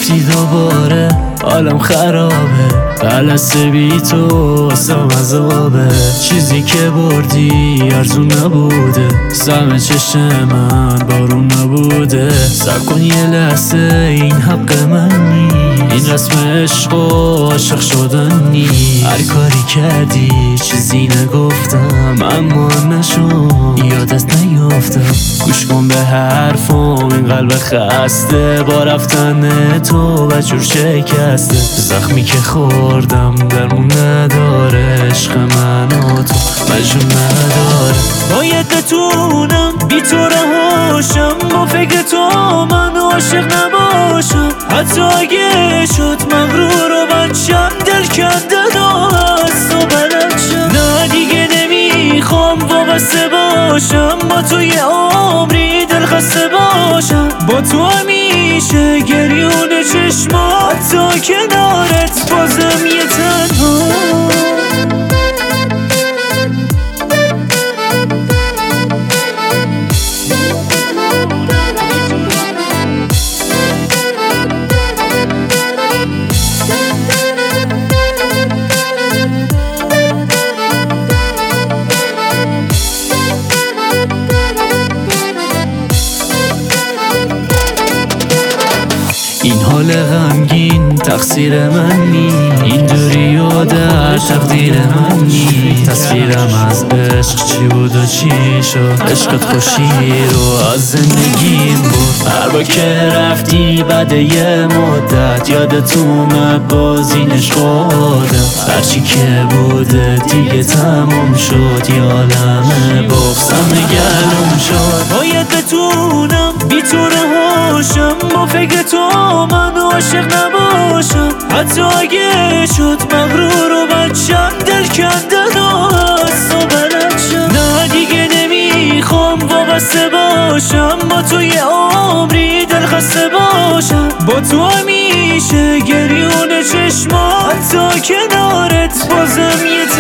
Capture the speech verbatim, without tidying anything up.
رفتی دوباره حالم خرابه، قلسه بی تو واسم عذابه. چیزی که بردی ارزون نبوده، سهم چشم من بارون نبوده. سب کن یه لحظه این حق من نی، این رسم عشق و عاشق شدن نی. هر کاری کردی چیزی نگفتم، اما نشو یادت نیافتم. گوش کن به حرفم، این قلب خسته با رفتن تو و جور شکسته. زخمی که خوردم درمون نداره، عشق من و تو مجنون نداره. باید بتونم بی تو رهاشم، با فکر تو من عاشق نباشم. حتی اگه شد مغرور و بچم، دل کندن از تو بلنشم. نه دیگه نمیخوام وابسته باشم، با تو یه عمری دل خسته باشم. با تو همیشه گریون چشما، حتی کنارت بازم یه تنها. این حال غمگین تقصیر من نی، این دوری و در تقدیر من نی. تصویرم از عشق چی بود و چی شد، عشقت خوشی رو از زندگیم بود. هر با که رفتی بعد یه مدت، یادت اومد بازینش خودم. هرچی که بوده دیگه تموم شد، یه عالمه بغزم گلوم شد. باید بتونم بی تو رهاشم، با فکر تو من عاشق نباشم. حتی اگه شد مغرور و بچم، دل کندن از تو بلنشم. نه دیگه نمیخوام وابسته باشم، با تو یه عمری دل خسته باشم. با تو همیشه گریون چشما، حتی کنارت بازم یه